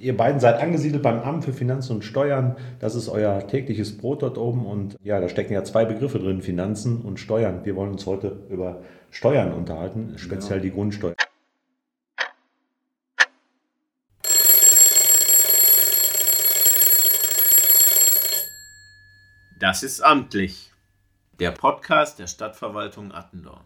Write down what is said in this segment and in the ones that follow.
Ihr beiden seid angesiedelt beim Amt für Finanzen und Steuern. Das ist euer tägliches Brot dort oben. Und ja, da stecken ja zwei Begriffe drin, Finanzen und Steuern. Wir wollen uns heute über Steuern unterhalten, speziell die Grundsteuer. Das ist amtlich. Der Podcast der Stadtverwaltung Attendorn.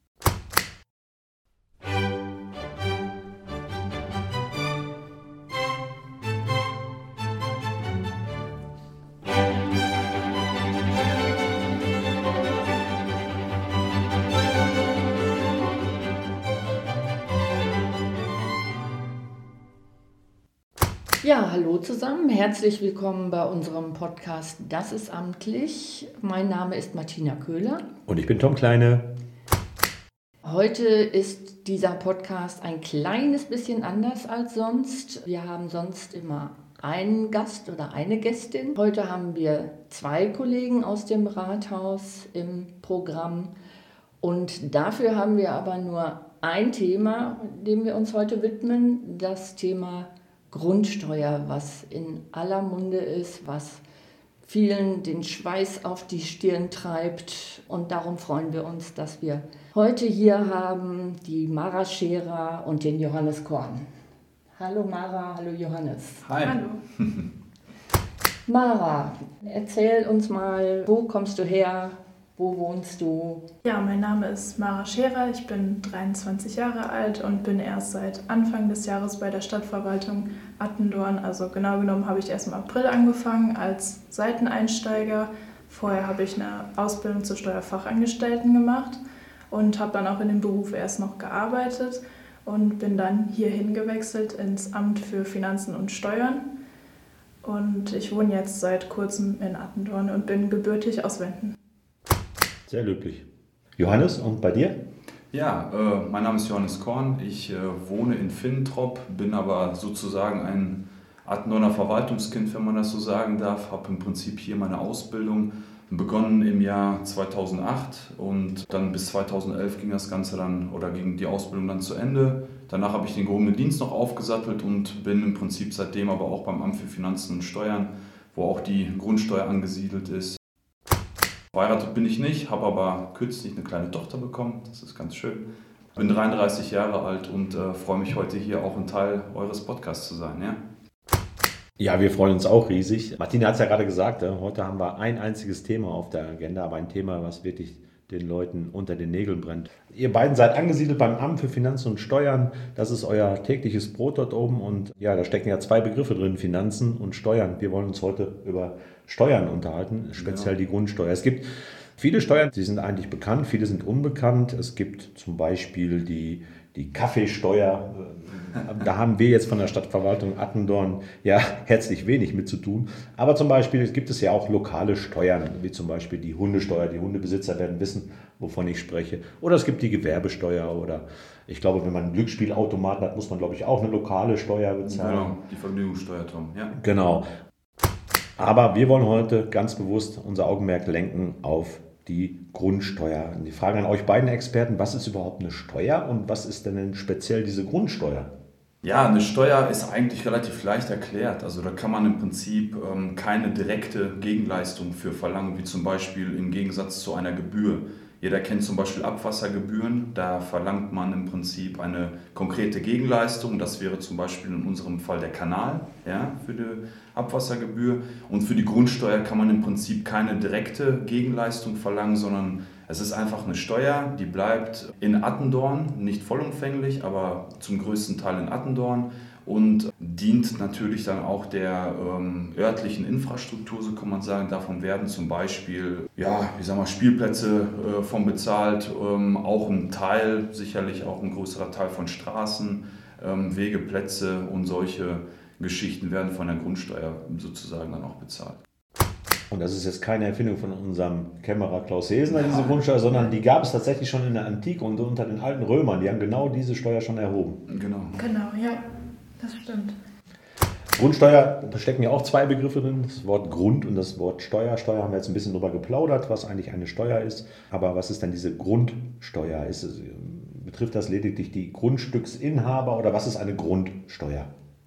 Ja, hallo zusammen, herzlich willkommen bei unserem Podcast Das ist amtlich. Mein Name ist Martina Köhler. Und ich bin Tom Kleine. Heute ist dieser Podcast ein kleines bisschen anders als sonst. Wir haben sonst immer einen Gast oder eine Gästin. Heute haben wir zwei Kollegen aus dem Rathaus im Programm. Und dafür haben wir aber nur ein Thema, dem wir uns heute widmen, das Thema Grundsteuer, was in aller Munde ist, was vielen den Schweiß auf die Stirn treibt. Und darum freuen wir uns, dass wir heute hier haben die Mara Scherer und den Johannes Korn. Hallo Mara, hallo Johannes. Hi. Hallo. Mara, erzähl uns mal, wo kommst du her? Wo wohnst du? Ja, mein Name ist Mara Scherer, ich bin 23 Jahre alt und bin erst seit Anfang des Jahres bei der Stadtverwaltung Attendorn. Also genau genommen habe ich erst im April angefangen als Seiteneinsteiger. Vorher habe ich eine Ausbildung zur Steuerfachangestellten gemacht und habe dann auch in dem Beruf erst noch gearbeitet und bin dann hierhin gewechselt ins Amt für Finanzen und Steuern. Und ich wohne jetzt seit kurzem in Attendorn und bin gebürtig aus Wenden. Sehr löblich. Johannes, und bei dir? Ja, mein Name ist Johannes Korn. Ich wohne in Finntrop, bin aber sozusagen ein Attendorner Verwaltungskind, wenn man das so sagen darf. Habe im Prinzip hier meine Ausbildung begonnen im Jahr 2008 und dann bis 2011 ging das Ganze dann oder ging die Ausbildung dann zu Ende. Danach habe ich den gehobenen Dienst noch aufgesattelt und bin im Prinzip seitdem aber auch beim Amt für Finanzen und Steuern, wo auch die Grundsteuer angesiedelt ist. Verheiratet bin ich nicht, habe aber kürzlich eine kleine Tochter bekommen, das ist ganz schön. Bin 33 Jahre alt und freue mich heute hier auch ein Teil eures Podcasts zu sein. Ja? Ja, wir freuen uns auch riesig. Martina hat es ja gerade gesagt, heute haben wir ein einziges Thema auf der Agenda, aber ein Thema, was wirklich den Leuten unter den Nägeln brennt. Ihr beiden seid angesiedelt beim Amt für Finanzen und Steuern. Das ist euer tägliches Brot dort oben und ja, da stecken ja zwei Begriffe drin, Finanzen und Steuern. Wir wollen uns heute über Steuern unterhalten, speziell die Grundsteuer. Es gibt viele Steuern, die sind eigentlich bekannt, viele sind unbekannt. Es gibt zum Beispiel die Kaffeesteuer. Da haben wir jetzt von der Stadtverwaltung Attendorn ja herzlich wenig mit zu tun. Aber zum Beispiel gibt es ja auch lokale Steuern, wie zum Beispiel die Hundesteuer. Die Hundebesitzer werden wissen, wovon ich spreche. Oder es gibt die Gewerbesteuer oder ich glaube, wenn man einen Glücksspielautomaten hat, muss man, glaube ich, auch eine lokale Steuer bezahlen. Genau, die Vergnügungssteuer, Tom. Ja. Genau. Aber wir wollen heute ganz bewusst unser Augenmerk lenken auf die Grundsteuer. Die Frage an euch beiden Experten, was ist überhaupt eine Steuer und was ist denn speziell diese Grundsteuer? Ja, eine Steuer ist eigentlich relativ leicht erklärt. Also da kann man im Prinzip keine direkte Gegenleistung für verlangen, wie zum Beispiel im Gegensatz zu einer Gebühr. Jeder kennt zum Beispiel Abwassergebühren, da verlangt man im Prinzip eine konkrete Gegenleistung. Das wäre zum Beispiel in unserem Fall der Kanal, ja, für die Abwassergebühr. Und für die Grundsteuer kann man im Prinzip keine direkte Gegenleistung verlangen, sondern es ist einfach eine Steuer, die bleibt in Attendorn, nicht vollumfänglich, aber zum größten Teil in Attendorn und dient natürlich dann auch der örtlichen Infrastruktur, so kann man sagen. Davon werden zum Beispiel Spielplätze von bezahlt, auch ein Teil, sicherlich auch ein größerer Teil von Straßen, Wegeplätze und solche Geschichten werden von der Grundsteuer sozusagen dann auch bezahlt. Und das ist jetzt keine Erfindung von unserem Kämmerer Klaus Hesener, diese Grundsteuer, sondern die gab es tatsächlich schon in der Antike und unter den alten Römern. Die haben genau diese Steuer schon erhoben. Genau, ja, das stimmt. Grundsteuer, da stecken ja auch zwei Begriffe drin, das Wort Grund und das Wort Steuer. Steuer haben wir jetzt ein bisschen drüber geplaudert, was eigentlich eine Steuer ist. Aber was ist denn diese Grundsteuer? Betrifft das lediglich die Grundstücksinhaber oder was ist eine Grundsteuer?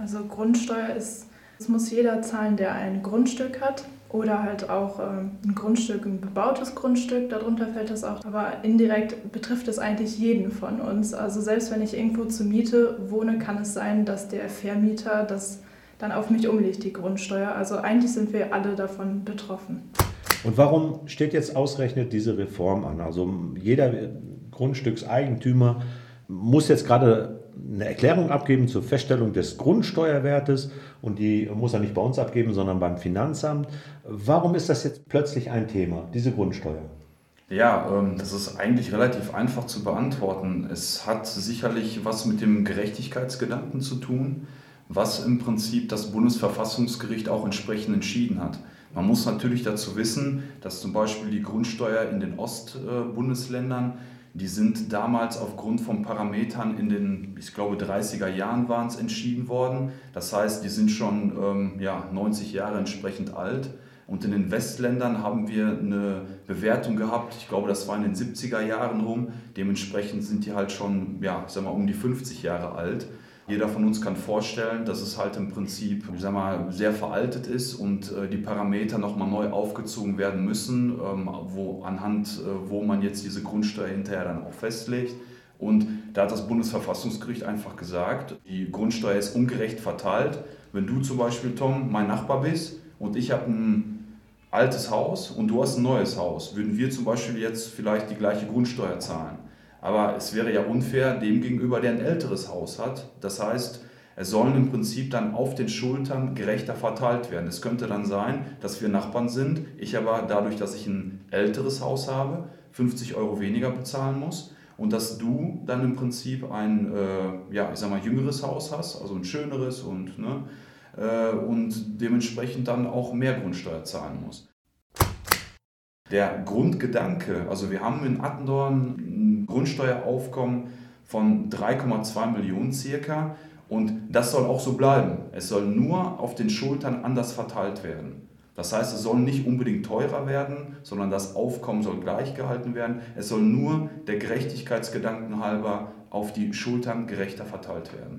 Also Grundsteuer es muss jeder zahlen, der ein Grundstück hat oder halt auch ein Grundstück, ein bebautes Grundstück, darunter fällt das auch. Aber indirekt betrifft es eigentlich jeden von uns. Also selbst wenn ich irgendwo zur Miete wohne, kann es sein, dass der Vermieter das dann auf mich umlegt, die Grundsteuer. Also eigentlich sind wir alle davon betroffen. Und warum steht jetzt ausgerechnet diese Reform an? Also jeder Grundstückseigentümer muss jetzt gerade eine Erklärung abgeben zur Feststellung des Grundsteuerwertes und die muss er nicht bei uns abgeben, sondern beim Finanzamt. Warum ist das jetzt plötzlich ein Thema, diese Grundsteuer? Ja, das ist eigentlich relativ einfach zu beantworten. Es hat sicherlich was mit dem Gerechtigkeitsgedanken zu tun, was im Prinzip das Bundesverfassungsgericht auch entsprechend entschieden hat. Man muss natürlich dazu wissen, dass zum Beispiel die Grundsteuer in den Ostbundesländern, die sind damals aufgrund von Parametern in den, ich glaube 30er Jahren waren es, entschieden worden. Das heißt, die sind schon 90 Jahre entsprechend alt. Und in den Westländern haben wir eine Bewertung gehabt, ich glaube, das war in den 70er Jahren rum. Dementsprechend sind die halt schon, um die 50 Jahre alt. Jeder von uns kann vorstellen, dass es halt im Prinzip sehr veraltet ist und die Parameter nochmal neu aufgezogen werden müssen, wo man jetzt diese Grundsteuer hinterher dann auch festlegt. Und da hat das Bundesverfassungsgericht einfach gesagt, die Grundsteuer ist ungerecht verteilt. Wenn du zum Beispiel, Tom, mein Nachbar bist und ich habe ein altes Haus und du hast ein neues Haus, würden wir zum Beispiel jetzt vielleicht die gleiche Grundsteuer zahlen. Aber es wäre ja unfair dem gegenüber, der ein älteres Haus hat. Das heißt, es sollen im Prinzip dann auf den Schultern gerechter verteilt werden. Es könnte dann sein, dass wir Nachbarn sind, ich aber dadurch, dass ich ein älteres Haus habe, 50 € weniger bezahlen muss und dass du dann im Prinzip ein jüngeres Haus hast, also ein schöneres und dementsprechend dann auch mehr Grundsteuer zahlen musst. Der Grundgedanke, also wir haben in Attendorn ein Grundsteueraufkommen von 3,2 Millionen circa und das soll auch so bleiben. Es soll nur auf den Schultern anders verteilt werden. Das heißt, es soll nicht unbedingt teurer werden, sondern das Aufkommen soll gleich gehalten werden. Es soll nur der Gerechtigkeitsgedanken halber auf die Schultern gerechter verteilt werden.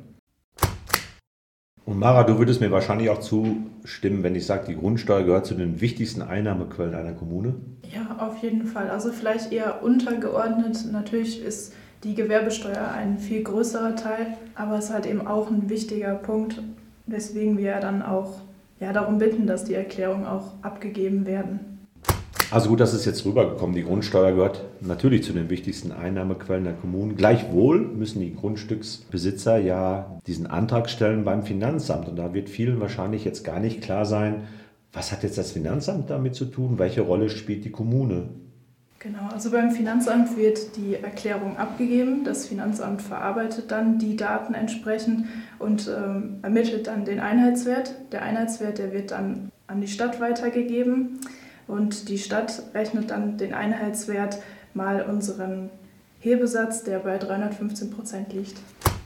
Und Mara, du würdest mir wahrscheinlich auch zustimmen, wenn ich sage, die Grundsteuer gehört zu den wichtigsten Einnahmequellen einer Kommune? Ja, auf jeden Fall. Also vielleicht eher untergeordnet. Natürlich ist die Gewerbesteuer ein viel größerer Teil, aber es ist halt eben auch ein wichtiger Punkt, weswegen wir dann auch darum bitten, dass die Erklärungen auch abgegeben werden. Also gut, das ist jetzt rübergekommen. Die Grundsteuer gehört natürlich zu den wichtigsten Einnahmequellen der Kommunen. Gleichwohl müssen die Grundstücksbesitzer ja diesen Antrag stellen beim Finanzamt. Und da wird vielen wahrscheinlich jetzt gar nicht klar sein, was hat jetzt das Finanzamt damit zu tun? Welche Rolle spielt die Kommune? Genau, also beim Finanzamt wird die Erklärung abgegeben. Das Finanzamt verarbeitet dann die Daten entsprechend und ermittelt dann den Einheitswert. Der Einheitswert, der wird dann an die Stadt weitergegeben. Und die Stadt rechnet dann den Einheitswert mal unseren Hebesatz, der bei 315% liegt.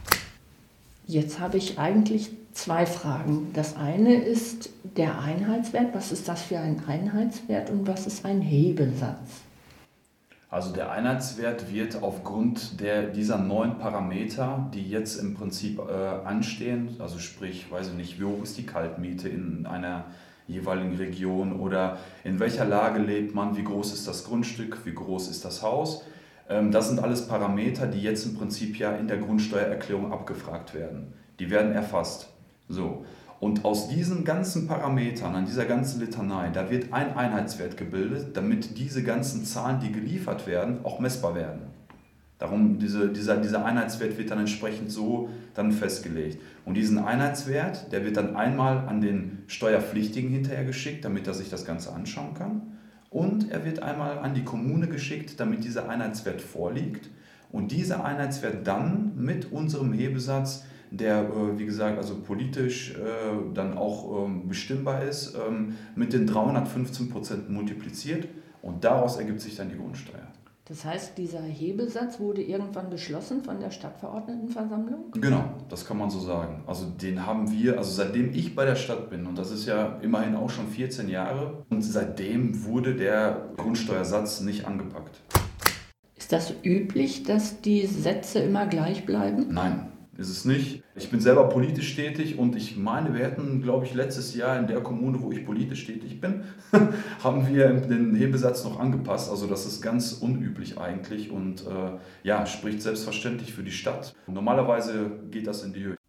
Jetzt habe ich eigentlich zwei Fragen. Das eine ist der Einheitswert. Was ist das für ein Einheitswert und was ist ein Hebesatz? Also der Einheitswert wird aufgrund dieser neuen Parameter, die jetzt im Prinzip anstehen, also sprich, wie hoch ist die Kaltmiete in einer jeweiligen Region oder in welcher Lage lebt man, wie groß ist das Grundstück, wie groß ist das Haus. Das sind alles Parameter, die jetzt im Prinzip ja in der Grundsteuererklärung abgefragt werden. Die werden erfasst. So. Und aus diesen ganzen Parametern, an dieser ganzen Litanei, da wird ein Einheitswert gebildet, damit diese ganzen Zahlen, die geliefert werden, auch messbar werden. Darum, dieser Einheitswert wird dann entsprechend so dann festgelegt. Und diesen Einheitswert, der wird dann einmal an den Steuerpflichtigen hinterher geschickt, damit er sich das Ganze anschauen kann. Und er wird einmal an die Kommune geschickt, damit dieser Einheitswert vorliegt. Und dieser Einheitswert dann mit unserem Hebesatz, der, wie gesagt, also politisch dann auch bestimmbar ist, mit den 315% multipliziert. Und daraus ergibt sich dann die Grundsteuer. Das heißt, dieser Hebesatz wurde irgendwann beschlossen von der Stadtverordnetenversammlung? Genau, das kann man so sagen. Also den haben wir, also seitdem ich bei der Stadt bin, und das ist ja immerhin auch schon 14 Jahre, und seitdem wurde der Grundsteuersatz nicht angepackt. Ist das üblich, dass die Sätze immer gleich bleiben? Nein, ist es nicht. Ich bin selber politisch tätig und ich meine, wir hätten, glaube ich, letztes Jahr in der Kommune, wo ich politisch tätig bin, haben wir den Hebesatz noch angepasst. Also das ist ganz unüblich eigentlich und spricht selbstverständlich für die Stadt. Normalerweise geht das in die Höhe.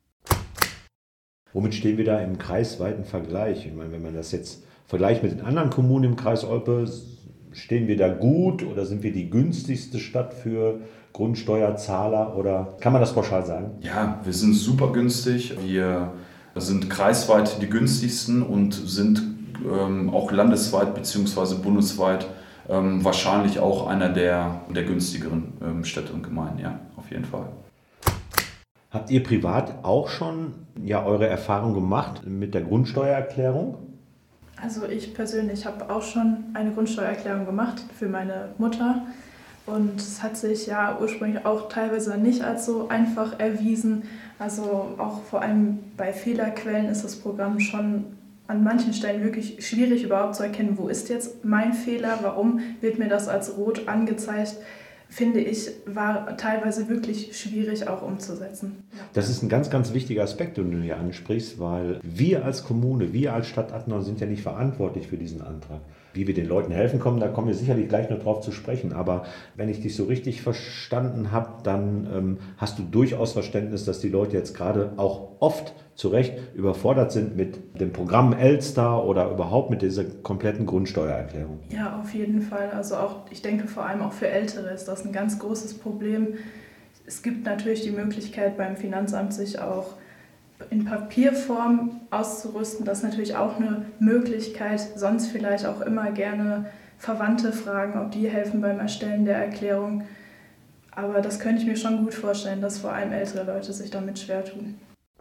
Womit stehen wir da im kreisweiten Vergleich? Ich meine, wenn man das jetzt vergleicht mit den anderen Kommunen im Kreis Olpe, stehen wir da gut oder sind wir die günstigste Stadt für Grundsteuerzahler oder kann man das pauschal sagen? Ja, wir sind super günstig. Wir sind kreisweit die günstigsten und sind auch landesweit bzw. bundesweit wahrscheinlich auch einer der günstigeren Städte und Gemeinden, ja, auf jeden Fall. Habt ihr privat auch schon eure Erfahrung gemacht mit der Grundsteuererklärung? Also ich persönlich habe auch schon eine Grundsteuererklärung gemacht für meine Mutter und es hat sich ja ursprünglich auch teilweise nicht als so einfach erwiesen. Also auch vor allem bei Fehlerquellen ist das Programm schon an manchen Stellen wirklich schwierig überhaupt zu erkennen, wo ist jetzt mein Fehler, warum wird mir das als rot angezeigt. Finde ich, war teilweise wirklich schwierig auch umzusetzen. Ja. Das ist ein ganz, ganz wichtiger Aspekt, den du hier ansprichst, weil wir als Kommune, wir als Stadt Attendorn sind ja nicht verantwortlich für diesen Antrag. Wie wir den Leuten helfen können, da kommen wir sicherlich gleich noch drauf zu sprechen. Aber wenn ich dich so richtig verstanden habe, dann hast du durchaus Verständnis, dass die Leute jetzt gerade auch oft zu Recht überfordert sind mit dem Programm Elster oder überhaupt mit dieser kompletten Grundsteuererklärung. Ja, auf jeden Fall. Also auch, ich denke vor allem auch für Ältere ist das ein ganz großes Problem. Es gibt natürlich die Möglichkeit beim Finanzamt sich auch in Papierform auszurüsten. Das ist natürlich auch eine Möglichkeit. Sonst vielleicht auch immer gerne Verwandte fragen, ob die helfen beim Erstellen der Erklärung. Aber das könnte ich mir schon gut vorstellen, dass vor allem ältere Leute sich damit schwer tun.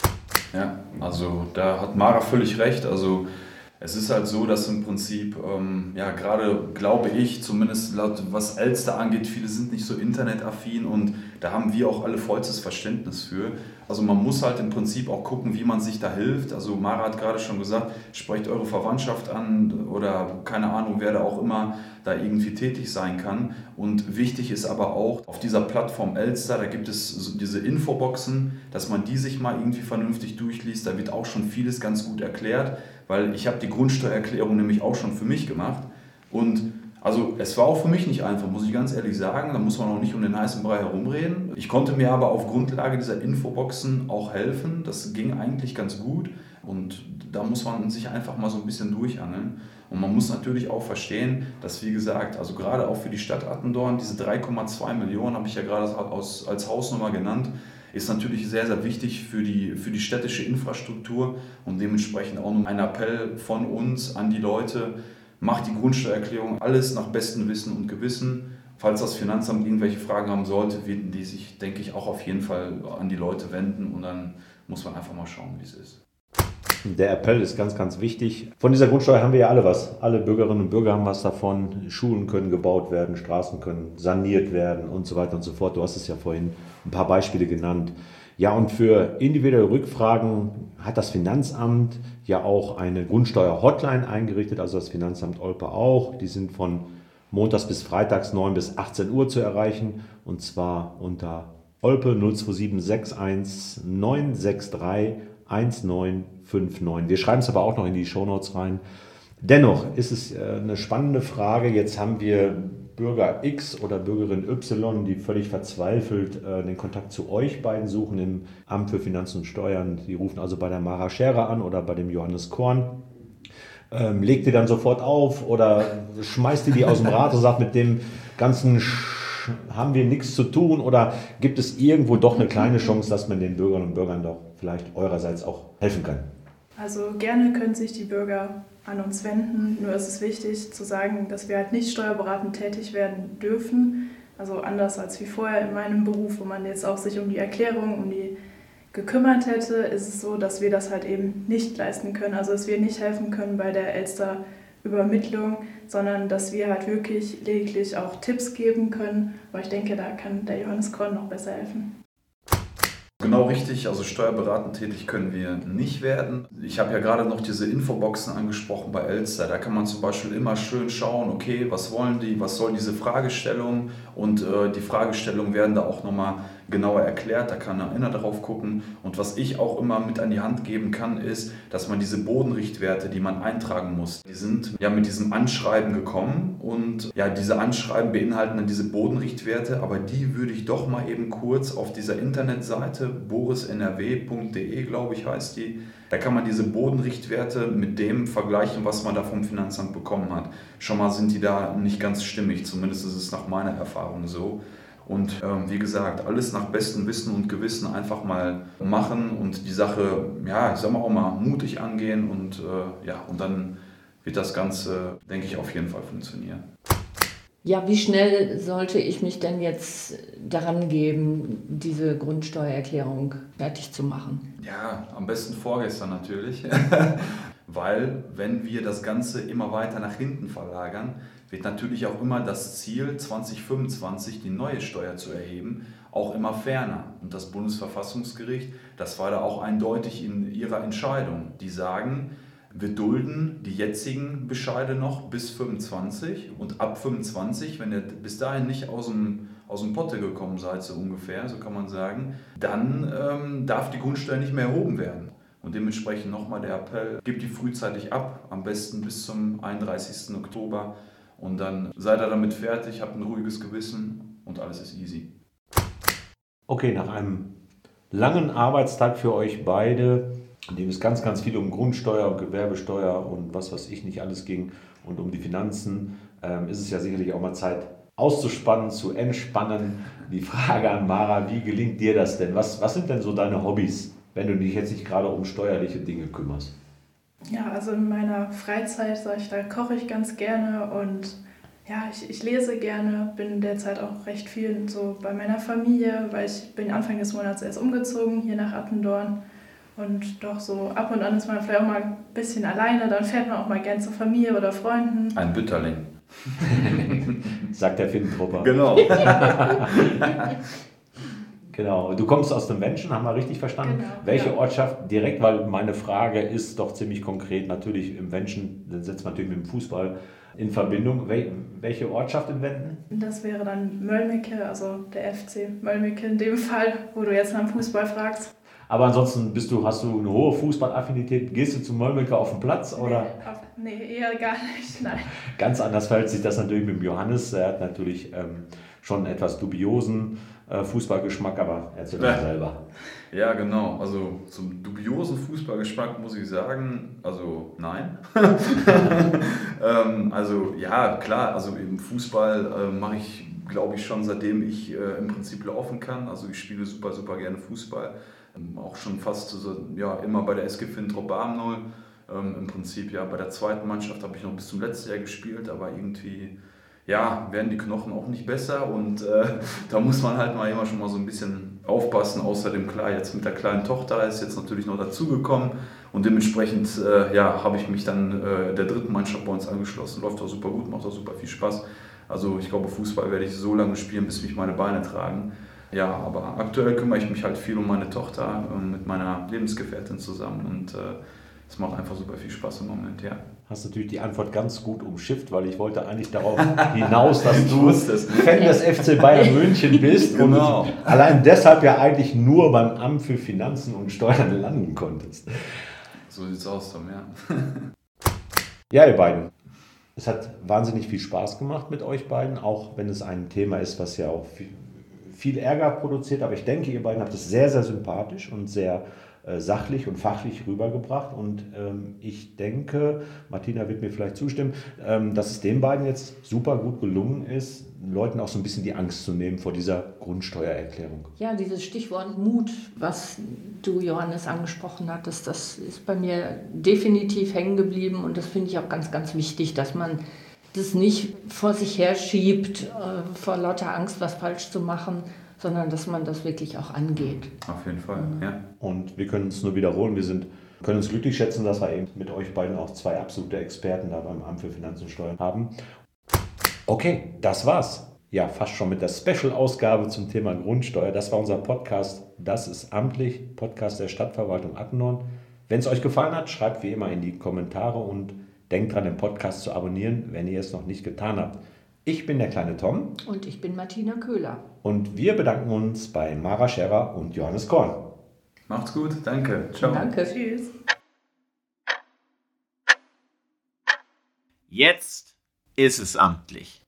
Ja, also da hat Mara völlig recht. Also es ist halt so, dass im Prinzip, gerade glaube ich, zumindest was Elster angeht, viele sind nicht so internetaffin und da haben wir auch alle vollstes Verständnis für. Also man muss halt im Prinzip auch gucken, wie man sich da hilft. Also Mara hat gerade schon gesagt, sprecht eure Verwandtschaft an oder keine Ahnung, wer da auch immer da irgendwie tätig sein kann. Und wichtig ist aber auch, auf dieser Plattform Elster, da gibt es so diese Infoboxen, dass man die sich mal irgendwie vernünftig durchliest. Da wird auch schon vieles ganz gut erklärt, weil ich habe die Grundsteuererklärung nämlich auch schon für mich gemacht. Und also es war auch für mich nicht einfach, muss ich ganz ehrlich sagen. Da muss man auch nicht um den heißen Brei herumreden. Ich konnte mir aber auf Grundlage dieser Infoboxen auch helfen. Das ging eigentlich ganz gut. Und da muss man sich einfach mal so ein bisschen durchangeln. Und man muss natürlich auch verstehen, dass, wie gesagt, also gerade auch für die Stadt Attendorn, diese 3,2 Millionen, habe ich ja gerade als Hausnummer genannt, ist natürlich sehr, sehr wichtig für die städtische Infrastruktur und dementsprechend auch noch ein Appell von uns an die Leute, macht die Grundsteuererklärung alles nach bestem Wissen und Gewissen. Falls das Finanzamt irgendwelche Fragen haben sollte, werden die sich, denke ich, auch auf jeden Fall an die Leute wenden und dann muss man einfach mal schauen, wie es ist. Der Appell ist ganz, ganz wichtig. Von dieser Grundsteuer haben wir ja alle was. Alle Bürgerinnen und Bürger haben was davon. Schulen können gebaut werden, Straßen können saniert werden und so weiter und so fort. Du hast es ja vorhin ein paar Beispiele genannt. Ja, und für individuelle Rückfragen hat das Finanzamt ja auch eine Grundsteuer-Hotline eingerichtet, also das Finanzamt Olpe auch. Die sind von montags bis freitags 9 bis 18 Uhr zu erreichen und zwar unter Olpe 027 61 963 1959. Wir schreiben es aber auch noch in die Shownotes rein. Dennoch ist es eine spannende Frage. Jetzt haben wir Bürger X oder Bürgerin Y, die völlig verzweifelt den Kontakt zu euch beiden suchen im Amt für Finanzen und Steuern. Die rufen also bei der Mara Scherer an oder bei dem Johannes Korn. Legt ihr dann sofort auf oder schmeißt ihr die aus dem Rat und sagt, mit dem ganzen haben wir nichts zu tun, oder gibt es irgendwo doch eine kleine Chance, dass man den Bürgerinnen und Bürgern doch vielleicht eurerseits auch helfen kann? Also gerne können sich die Bürger an uns wenden, nur ist es wichtig zu sagen, dass wir halt nicht steuerberatend tätig werden dürfen, also anders als wie vorher in meinem Beruf, wo man jetzt auch sich um die Erklärung, um die gekümmert hätte, ist es so, dass wir das halt eben nicht leisten können, also dass wir nicht helfen können bei der Elster-Übermittlung, sondern dass wir halt wirklich lediglich auch Tipps geben können, aber ich denke, da kann der Johannes Korn noch besser helfen. Genau richtig, also steuerberatend tätig können wir nicht werden. Ich habe ja gerade noch diese Infoboxen angesprochen bei Elster. Da kann man zum Beispiel immer schön schauen, okay, was wollen die, was soll diese Fragestellung, und die Fragestellungen werden da auch nochmal genauer erklärt, da kann einer drauf gucken. Und was ich auch immer mit an die Hand geben kann, ist, dass man diese Bodenrichtwerte, die man eintragen muss, die sind ja mit diesem Anschreiben gekommen und ja, diese Anschreiben beinhalten dann diese Bodenrichtwerte, aber die würde ich doch mal eben kurz auf dieser Internetseite borisnrw.de, glaube ich, heißt die. Da kann man diese Bodenrichtwerte mit dem vergleichen, was man da vom Finanzamt bekommen hat. Schon mal sind die da nicht ganz stimmig, zumindest ist es nach meiner Erfahrung so. Und wie gesagt, alles nach bestem Wissen und Gewissen einfach mal machen und die Sache, ja, ich sag mal auch mal mutig angehen und und dann wird das Ganze, denke ich, auf jeden Fall funktionieren. Ja, wie schnell sollte ich mich denn jetzt daran geben, diese Grundsteuererklärung fertig zu machen? Ja, am besten vorgestern natürlich, weil wenn wir das Ganze immer weiter nach hinten verlagern, wird natürlich auch immer das Ziel 2025, die neue Steuer zu erheben, auch immer ferner. Und das Bundesverfassungsgericht, das war da auch eindeutig in ihrer Entscheidung. Die sagen, wir dulden die jetzigen Bescheide noch bis 25 und ab 25, wenn ihr bis dahin nicht aus dem Potte gekommen seid, so ungefähr, so kann man sagen, dann darf die Grundsteuer nicht mehr erhoben werden. Und dementsprechend nochmal der Appell, gebt die frühzeitig ab, am besten bis zum 31. Oktober. Und dann seid ihr damit fertig, habt ein ruhiges Gewissen und alles ist easy. Okay, nach einem langen Arbeitstag für euch beide, in dem es ganz, ganz viel um Grundsteuer und Gewerbesteuer und was weiß ich nicht alles ging und um die Finanzen, ist es ja sicherlich auch mal Zeit auszuspannen, zu entspannen. Die Frage an Mara, wie gelingt dir das denn? Was sind denn so deine Hobbys, wenn du dich jetzt nicht gerade um steuerliche Dinge kümmerst? Ja, also in meiner Freizeit, da koche ich ganz gerne und ja, ich lese gerne, bin derzeit auch recht viel so bei meiner Familie, weil ich bin Anfang des Monats erst umgezogen hier nach Attendorn und doch so ab und an ist man vielleicht auch mal ein bisschen alleine, dann fährt man auch mal gern zur Familie oder Freunden. Ein Bütterling. Sagt der Findentrupper. Genau. Genau, du kommst aus dem Wenschen, haben wir richtig verstanden? Genau, Welche ja. Ortschaft direkt, weil meine Frage ist doch ziemlich konkret, natürlich im Wenschen, dann setzt man natürlich mit dem Fußball in Verbindung. Welche Ortschaft in Wenden? Das wäre dann Möllmicke, also der FC Möllmicke in dem Fall, wo du jetzt nach dem Fußball fragst. Aber ansonsten hast du eine hohe Fußballaffinität. Gehst du zu Möllmicke auf den Platz? Oder? Nee, eher gar nicht, nein. Ganz anders verhält sich das natürlich mit dem Johannes. Er hat natürlich schon etwas dubiosen Fußballgeschmack, aber erzähl mal selber. Ja, genau. Also zum dubiosen Fußballgeschmack muss ich sagen, also nein. Also ja, klar, also im Fußball mache ich, glaube ich, schon seitdem ich im Prinzip laufen kann. Also ich spiele super, super gerne Fußball. Auch schon fast immer bei der SG Fintrop Barmnol. Im Prinzip ja bei der zweiten Mannschaft habe ich noch bis zum letzten Jahr gespielt, aber irgendwie werden die Knochen auch nicht besser und da muss man halt mal immer schon mal so ein bisschen aufpassen. Außerdem klar, jetzt mit der kleinen Tochter ist jetzt natürlich noch dazugekommen und dementsprechend habe ich mich dann der dritten Mannschaft bei uns angeschlossen. Läuft auch super gut, macht auch super viel Spaß. Also ich glaube, Fußball werde ich so lange spielen, bis mich meine Beine tragen. Ja, aber aktuell kümmere ich mich halt viel um meine Tochter mit meiner Lebensgefährtin zusammen und es macht einfach super viel Spaß im Moment, ja. Hast natürlich die Antwort ganz gut umschifft, weil ich wollte eigentlich darauf hinaus, dass du wusste es. Fan des FC Bayern München bist Genau. und allein deshalb ja eigentlich nur beim Amt für Finanzen und Steuern landen konntest. So sieht's aus, Tom, ja. Ja, ihr beiden. Es hat wahnsinnig viel Spaß gemacht mit euch beiden, auch wenn es ein Thema ist, was ja auch viel Ärger produziert. Aber ich denke, ihr beiden habt es sehr, sehr sympathisch und sehr sachlich und fachlich rübergebracht. Und ich denke, Martina wird mir vielleicht zustimmen, dass es den beiden jetzt super gut gelungen ist, Leuten auch so ein bisschen die Angst zu nehmen vor dieser Grundsteuererklärung. Ja, dieses Stichwort Mut, was du, Johannes, angesprochen hattest, das ist bei mir definitiv hängen geblieben und das finde ich auch ganz, ganz wichtig, dass man das nicht vor sich her schiebt, vor lauter Angst, was falsch zu machen, sondern dass man das wirklich auch angeht. Auf jeden Fall, ja. Und wir können es nur wiederholen, können uns glücklich schätzen, dass wir eben mit euch beiden auch zwei absolute Experten da beim Amt für Finanzen und Steuern haben. Okay, das war's. Ja, fast schon mit der Special-Ausgabe zum Thema Grundsteuer. Das war unser Podcast Das ist amtlich, Podcast der Stadtverwaltung Attendorn. Wenn es euch gefallen hat, schreibt wie immer in die Kommentare und denkt dran, den Podcast zu abonnieren, wenn ihr es noch nicht getan habt. Ich bin der kleine Tom. Und ich bin Martina Köhler. Und wir bedanken uns bei Mara Scherer und Johannes Korn. Macht's gut, danke. Ciao. Danke. Tschüss. Jetzt ist es amtlich.